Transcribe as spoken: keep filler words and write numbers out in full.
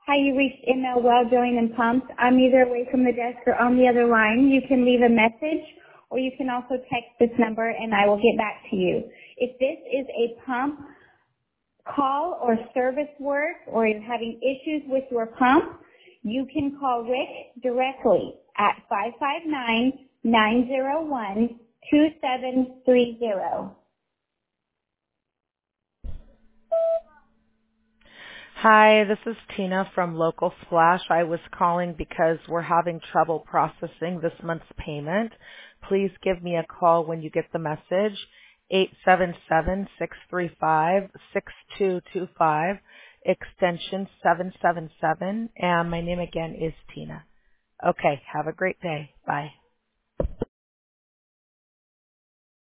Hi, you reached M L Well Drilling and Pumps. I'm either away from the desk or on the other line. You can leave a message or you can also text this number and I will get back to you. If this is a pump call or service work or you're having issues with your pump, you can call Rick directly at five five nine, nine zero one, two seven three zero. Hi, this is Tina from Local Splash. I was calling because we're having trouble processing this month's payment. Please give me a call when you get the message, eight seven seven, six three five, six two two five, extension seven seven seven, and my name again is Tina. Okay, have a great day. Bye.